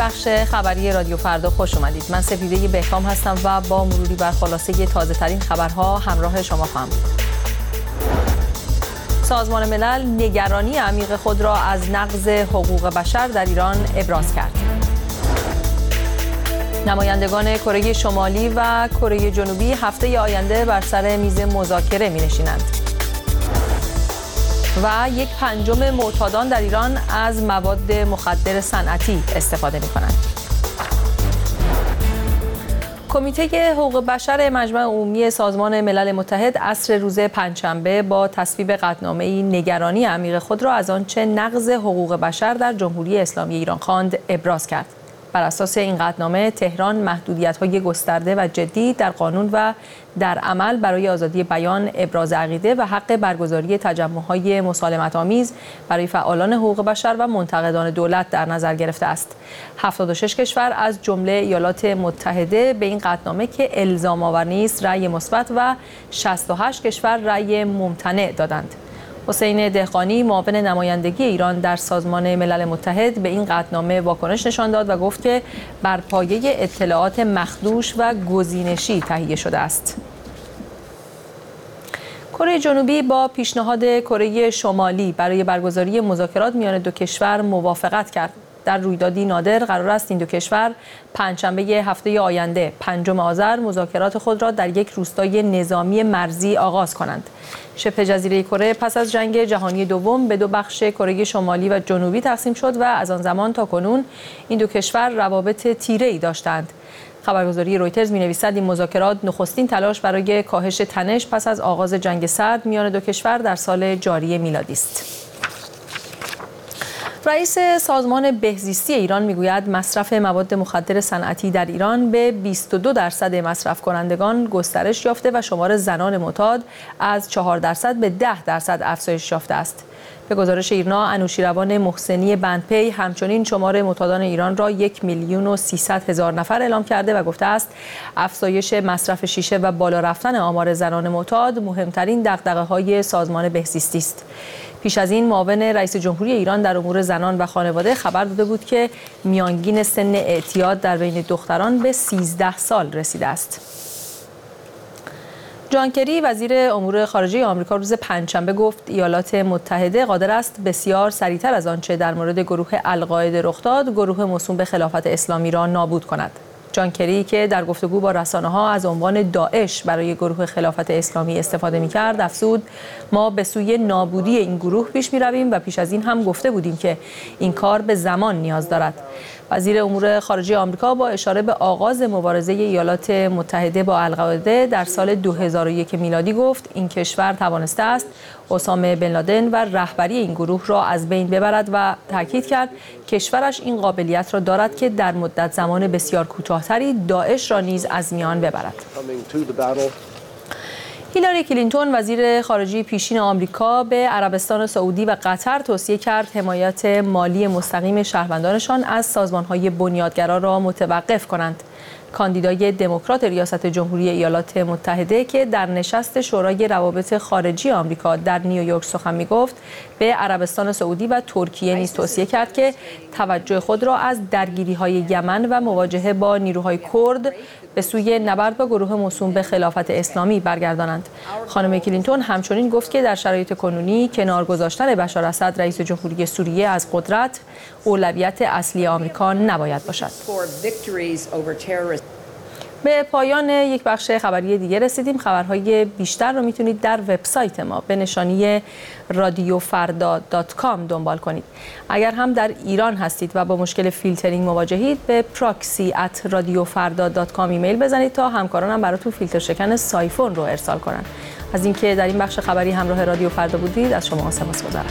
بخش خبری رادیو فردا خوش اومدید. من سپیده بهکام هستم و با مروری بر خلاصه تازه ترین خبرها همراه شما خواهم. سازمان ملل نگرانی عمیق خود را از نقض حقوق بشر در ایران ابراز کرد. نمایندگان کره شمالی و کره جنوبی هفته آینده بر سر میز مذاکره می‌نشینند. و 1/5 معتادان در ایران از مواد مخدر صنعتی استفاده می‌کنند. کمیته حقوق بشر مجمع عمومی سازمان ملل متحد عصر روز پنجشنبه با تصویب قطعنامه‌ای نگرانی عمیق خود را از آنچه نقض حقوق بشر در جمهوری اسلامی ایران خواند ابراز کرد. بر اساس این قطعنامه تهران محدودیت‌های گسترده و جدی در قانون و در عمل برای آزادی بیان، ابراز عقیده و حق برگزاری تجمع‌های مسالمت‌آمیز برای فعالان حقوق بشر و منتقدان دولت در نظر گرفته است. 76 کشور از جمله ایالات متحده به این قطعنامه که الزام‌آور نیست رأی مثبت و 68 کشور رأی ممتنع دادند. حسین دهقانی معاون نمایندگی ایران در سازمان ملل متحد به این قطعنامه واکنش نشان داد و گفت که بر پایه اطلاعات مخدوش و گزینشی تهیه شده است. کره جنوبی با پیشنهاد کره شمالی برای برگزاری مذاکرات میان دو کشور موافقت کرد. در رویدادی نادر قرار است این دو کشور پنجشنبه هفته آینده 5 آذر مذاکرات خود را در یک روستای نظامی مرزی آغاز کنند. شبه جزیره کره پس از جنگ جهانی دوم به 2 بخش کره شمالی و جنوبی تقسیم شد و از آن زمان تا کنون این دو کشور روابط تیره‌ای داشتند. خبرگزاری رویترز می‌نویسد این مذاکرات نخستین تلاش برای کاهش تنش پس از آغاز جنگ سرد میان دو کشور در سال جاری میلادی است. رئیس سازمان بهزیستی ایران میگوید مصرف مواد مخدر صنعتی در ایران به 22% مصرف کنندگان گسترش یافته و شمار زنان معتاد از 4% به 10% افزایش یافته است. به گزارش ایرنا، انوشیروان محسنی بندپی همچنین شمار معتادان ایران را 1,300,000 نفر اعلام کرده و گفته است افزایش مصرف شیشه و بالا رفتن آمار زنان معتاد مهمترین دغدغه‌های سازمان بهزیستی است. پیش از این معاون رئیس جمهوری ایران در امور زنان و خانواده خبر داده بود که میانگین سن اعتیاد در بین دختران به 13 سال رسیده است. جان کری وزیر امور خارجه آمریکا روز پنجشنبه گفت ایالات متحده قادر است بسیار سریعتر از آنچه در مورد گروه القاعده رخ داد، گروه موسوم به خلافت اسلامی را نابود کند. جان کری که در گفتگو با رسانه‌ها از عنوان داعش برای گروه خلافت اسلامی استفاده می‌کرد، افزود ما به سوی نابودی این گروه پیش می‌رویم و پیش از این هم گفته بودیم که این کار به زمان نیاز دارد. وزیر امور خارجه آمریکا با اشاره به آغاز مبارزه ایالات متحده با القاعده در سال 2001 میلادی گفت این کشور توانسته است اسامه بن لادن و رهبری این گروه را از بین ببرد و تاکید کرد کشورش این قابلیت را دارد که در مدت زمان بسیار کوتاه‌تری داعش را نیز از میان ببرد. هیلاری کلینتون وزیر خارجه پیشین آمریکا به عربستان سعودی و قطر توصیه کرد حمایت مالی مستقیم شهروندانشان از سازمان‌های بنیادگرا را متوقف کنند. کاندیدای دموکرات ریاست جمهوری ایالات متحده که در نشست شورای روابط خارجی آمریکا در نیویورک سخن می‌گفت، به عربستان سعودی و ترکیه نیز توصیه کرد که توجه خود را از درگیری‌های یمن و مواجهه با نیروهای کرد به سوی نبرد با گروه موسوم به خلافت اسلامی برگردانند. خانم کلینتون همچنین گفت که در شرایط کنونی کنار گذاشتن بشار اسد رئیس جمهوری سوریه از قدرت اولویت اصلی آمریکا نباید باشد. به پایان یک بخش خبری دیگه رسیدیم. خبرهای بیشتر رو میتونید در وبسایت ما به نشانی radiofarda.com دنبال کنید. اگر هم در ایران هستید و با مشکل فیلترینگ مواجهید به proxy@radiofarda.com ایمیل بزنید تا همکارانم براتون فیلتر شکن سایفون رو ارسال کنن. از اینکه در این بخش خبری همراه رادیو فردا بودید از شما سپاسگزارم.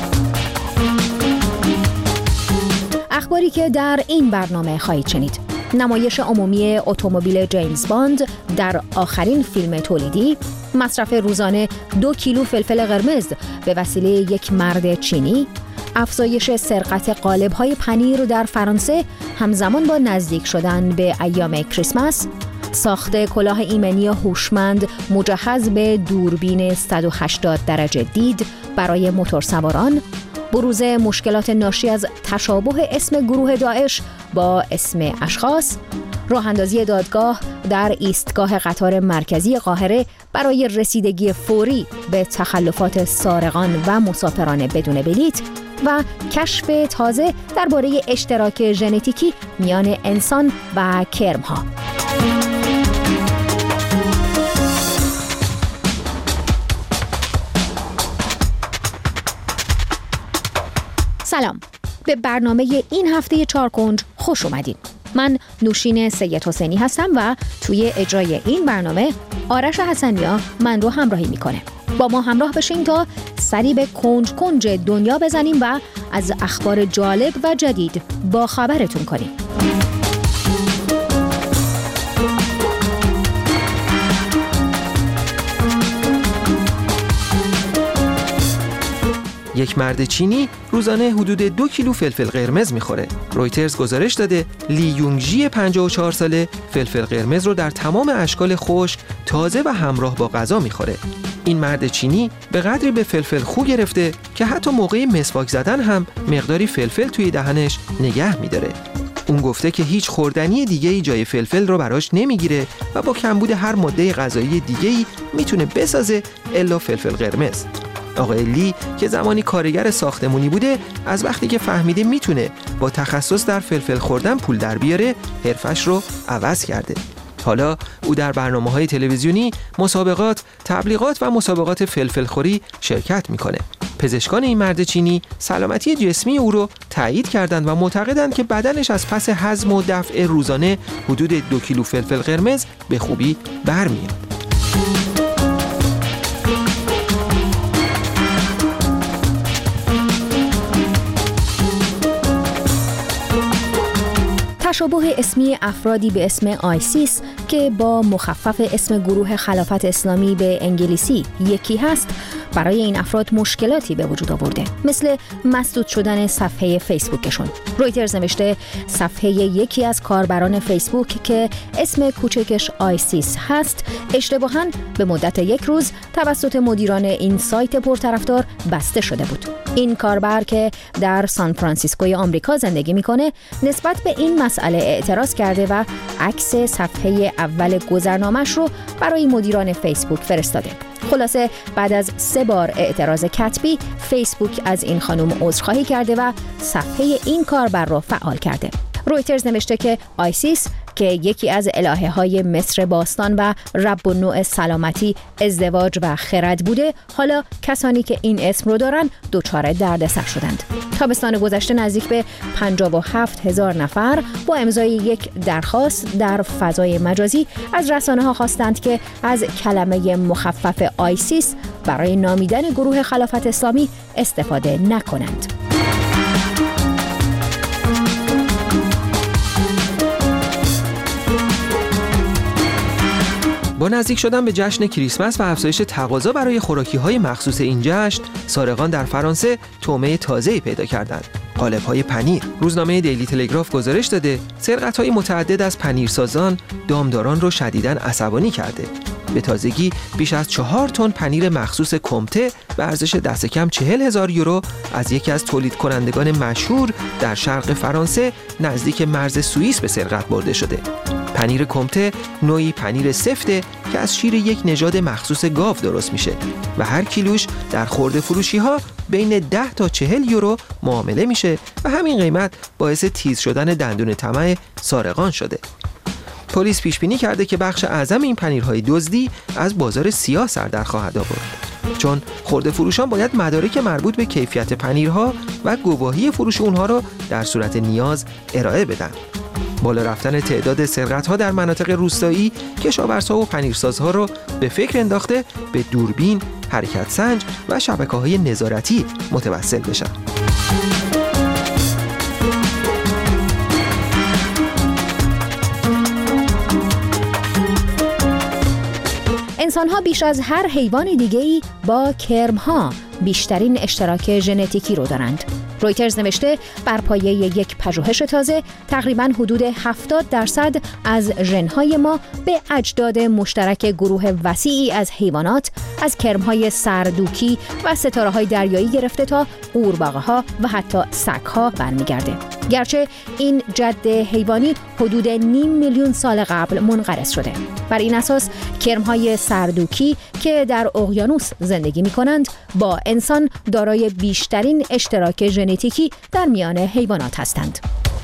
اخباری که در این برنامه خواهید شنید. نمایش عمومی اتومبیل جیمز باند در آخرین فیلم تولیدی، مصرف روزانه 2 کیلو فلفل قرمز به وسیله یک مرد چینی، افزایش سرقت قالب‌های پنیر در فرانسه همزمان با نزدیک شدن به ایام کریسمس، ساخت کلاه ایمنی هوشمند مجهز به دوربین 180 درجه دید برای موتورسواران، بروز مشکلات ناشی از تشابه اسم گروه داعش با اسم اشخاص، راه اندازی دادگاه در ایستگاه قطار مرکزی قاهره برای رسیدگی فوری به تخلفات سارقان و مسافران بدون بلیط و کشف تازه درباره اشتراک ژنتیکی میان انسان و کرم‌ها. سلام، به برنامه این هفته چارکنج خوش اومدین. من نوشین سید حسینی هستم و توی اجرای این برنامه آرش حسنیا من رو همراهی میکنه. با ما همراه بشین تا سری به کنج کنج دنیا بزنیم و از اخبار جالب و جدید با خبرتون کنیم. یک مرد چینی روزانه حدود 2 کیلو فلفل قرمز میخوره. رویترز گزارش داده لی یونگژی 54 ساله فلفل قرمز رو در تمام اشکال خشک، تازه و همراه با غذا میخوره. این مرد چینی به قدری به فلفل خو گرفته که حتی موقع مسواک زدن هم مقداری فلفل توی دهنش نگه میداره. اون گفته که هیچ خوردنی دیگه‌ای جای فلفل رو براش نمیگیره و با کمبود هر ماده غذایی دیگه‌ای میتونه بسازه الا فلفل قرمز. آقای لی که زمانی کارگر ساختمونی بوده، از وقتی که فهمیده میتونه با تخصص در فلفل خوردن پول در بیاره، حرفش رو عوض کرده. حالا او در برنامه‌های تلویزیونی، مسابقات، تبلیغات و مسابقات فلفل خوری شرکت میکنه. پزشکان این مرد چینی سلامتی جسمی او رو تایید کردند و معتقدند که بدنش از پس هضم و دفع روزانه حدود 2 کیلو فلفل قرمز به خوبی برمیاد. تشابه اسمی افرادی به اسم آیسیس که با مخفف اسم گروه خلافت اسلامی به انگلیسی یکی هست، برای این افراد مشکلاتی به وجود آورده، مثل مسدود شدن صفحه فیسبوکشون. رویترز نوشته صفحه یکی از کاربران فیسبوک که اسم کوچکش آیسیس هست، اشتباهاً به مدت 1 روز توسط مدیران این سایت پرطرفدار بسته شده بود. این کاربر که در سان فرانسیسکوی آمریکا زندگی میکنه، نسبت به این مسئله اعتراض کرده و عکس صفحه اول گذرنامه‌اش رو برای مدیران فیسبوک فرستاده. خلاصه بعد از 3 بار اعتراض کتبی، فیسبوک از این خانم عذرخواهی کرده و صفحه این کاربر رو فعال کرده. رویترز نوشته که آیسیس که یکی از الهه‌های مصر باستان و رب النوع سلامتی، ازدواج و خرد بوده، حالا کسانی که این اسم رو دارن دچار دردسر شدند. تابستان گذشته نزدیک به 57,000 نفر با امضای یک درخواست در فضای مجازی از رسانه‌ها خواستند که از کلمه مخفف آیسیس برای نامیدن گروه خلافت اسلامی استفاده نکنند. با نزدیک شدن به جشن کریسمس و افزایش تقاضا برای خوراکی‌های مخصوص این جشن، سارقان در فرانسه طعمه تازه‌ای پیدا کردند: قالب‌های پنیر. روزنامه دیلی تلگراف گزارش داده سرقت‌های متعدد از پنیرسازان دامداران رو شدیداً عصبانی کرده. به تازگی بیش از 4 تن پنیر مخصوص کمته به ارزش دست کم 40,000 یورو از یکی از تولید کنندگان مشهور در شرق فرانسه نزدیک مرز سوئیس به سرقت برده شده. پنیر کمته نوعی پنیر سفته که از شیر یک نژاد مخصوص گاو درست میشه و هر کیلوش در خرده فروشی ها بین 10 تا 40 یورو معامله میشه و همین قیمت باعث تیز شدن دندون طمع سارقان شده. پلیس پیش بینی کرده که بخش اعظم این پنیرهای دزدی از بازار سیاه سر در خواهد آورد، چون خرده فروشان باید مدارک مربوط به کیفیت پنیرها و گواهی فروش اونها را در صورت نیاز ارائه بدن. بالا رفتن تعداد سرقت‌ها در مناطق روستایی کشاورزها و پنیرسازها را به فکر انداخته به دوربین، حرکت سنج و شبکه‌های نظارتی متوسل بشن. انسان‌ها بیش از هر حیوان دیگه‌ای با کرم‌ها بیشترین اشتراک ژنتیکی رو دارند. رویترز نوشته بر پایه یک پژوهش تازه تقریباً حدود 70% از ژن‌های ما به اجداد مشترک گروه وسیعی از حیوانات، از کرم‌های سردوکی و ستاره‌های دریایی گرفته تا قورباغه‌ها و حتی سگ‌ها برمیگرده. گرچه این جد حیوانی حدود 5 میلیون سال قبل منقرض شده. بر این اساس کرم‌های سردوکی که در اقیانوس زندگی می‌کنند با انسان دارای بیشترین اشتراک ژنتیکی در میان حیوانات هستند.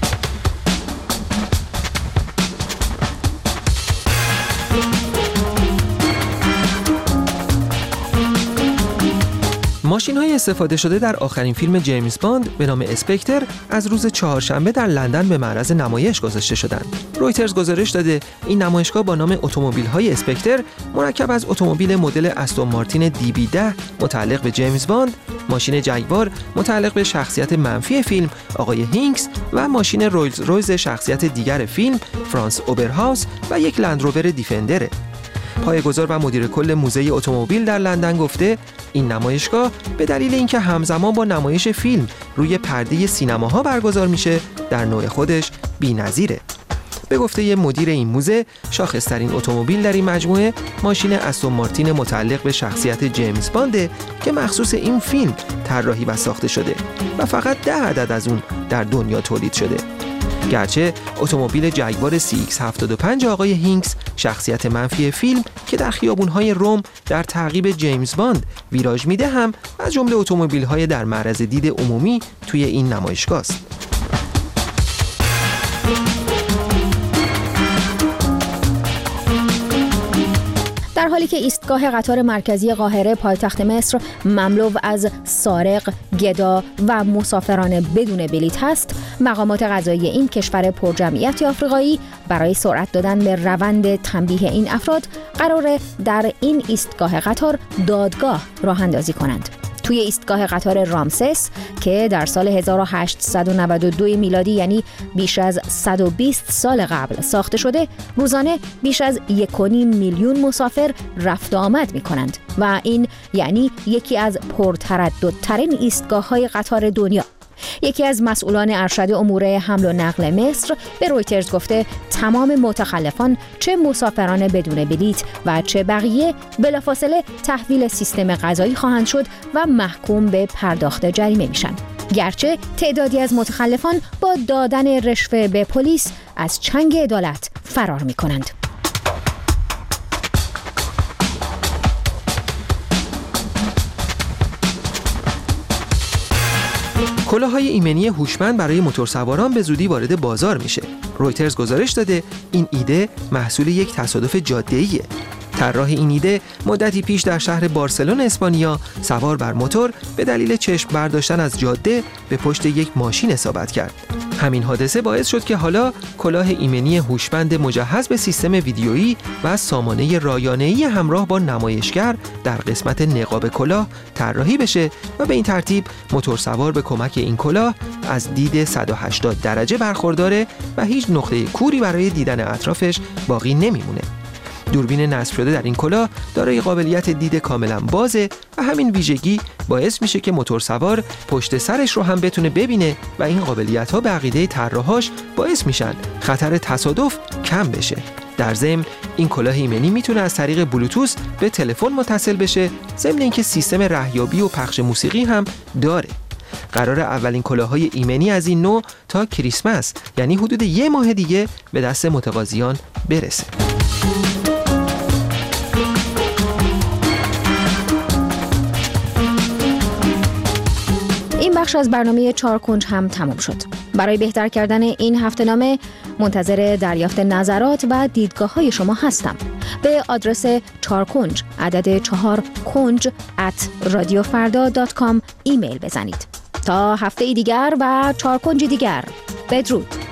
ماشین‌های استفاده شده در آخرین فیلم جیمز باند به نام اسپکتر از روز چهارشنبه در لندن به معرض نمایش گذاشته شدند. رویترز گزارش داده این نمایشگاه با نام اتومبیل‌های اسپکتر مرکب از اتومبیل مدل استون مارتین DB10 متعلق به جیمز باند، ماشین جگوار متعلق به شخصیت منفی فیلم آقای هینکس و ماشین رولز رویز شخصیت دیگر فیلم فرانس اوبرهاوس و یک لندروور دیفندره. پایه‌گذار و مدیر کل موزه اتومبیل در لندن گفته این نمایشگاه به دلیل اینکه همزمان با نمایش فیلم روی پرده سینماها برگزار میشه در نوع خودش بی‌نظیره. به گفته مدیر این موزه شاخص‌ترین اتومبیل در این مجموعه ماشین استون مارتین متعلق به شخصیت جیمز بانده که مخصوص این فیلم طراحی و ساخته شده و فقط 10 عدد از اون در دنیا تولید شده. گرچه اتومبیل جگوار CX-75 آقای هینکس شخصیت منفی فیلم که در خیابون‌های روم در تعقیب جیمز باند ویراژ میده هم از جمله اتومبیل‌های در معرض دید عمومی توی این نمایشگاه است. در حالی که ایستگاه قطار مرکزی قاهره پایتخت مصر مملو از سارق، گدا و مسافران بدون بلیط هست، مقامات قضایی این کشور پرجمعیت آفریقایی برای سرعت دادن به روند تنبیه این افراد قراره در این ایستگاه قطار دادگاه راه اندازی کنند. توی ایستگاه قطار رامسس که در سال 1892 میلادی یعنی بیش از 120 سال قبل ساخته شده، روزانه بیش از 1.5 میلیون مسافر رفت و آمد می کنند و این یعنی یکی از پرترددترین ایستگاه‌های قطار دنیا. یکی از مسئولان ارشد امور حمل و نقل مصر به رویترز گفته تمام متخلفان چه مسافران بدون بلیط و چه بقیه بلافاصله تحویل سیستم قضایی خواهند شد و محکوم به پرداخت جریمه میشن. گرچه تعدادی از متخلفان با دادن رشوه به پلیس از چنگ عدالت فرار میکنند. کلاه‌های ایمنی هوشمند برای موتورسواران به زودی وارد بازار میشه. رویترز گزارش داده این ایده محصول یک تصادف جاده‌ایه. طراح این ایده مدتی پیش در شهر بارسلون اسپانیا سوار بر موتور به دلیل چشم برداشتن از جاده به پشت یک ماشین اصابت کرد. همین حادثه باعث شد که حالا کلاه ایمنی هوشمند مجهز به سیستم ویدیویی و سامانه رایانه‌ای همراه با نمایشگر در قسمت نقاب کلاه طراحی بشه و به این ترتیب موتورسوار به کمک این کلاه از دید 180 درجه برخورداره و هیچ نقطه کوری برای دیدن اطرافش باقی نمیمونه. دوربین نصب شده در این کلاه دارای قابلیت دید کاملا بازه و همین ویژگی باعث میشه که موتورسوار پشت سرش رو هم بتونه ببینه و این قابلیت‌ها به عقیده طراحاش باعث میشن خطر تصادف کم بشه. در ضمن این کلاه ایمنی میتونه از طریق بلوتوث به تلفن متصل بشه، ضمن اینکه سیستم رهیابی و پخش موسیقی هم داره. قرار اولین کلاه‌های ایمنی از این نوع تا کریسمس یعنی حدود 1 ماه دیگه به دست متقاضیان برسه. این بخش از برنامه 4 کنج هم تمام شد. برای بهتر کردن این هفته‌نامه منتظر دریافت نظرات و دیدگاه‌های شما هستم. به آدرس 4 کنج عدد 4 کنج @radiofarda.com ایمیل بزنید. تا هفته دیگر و 4 کنج دیگر. بدرود.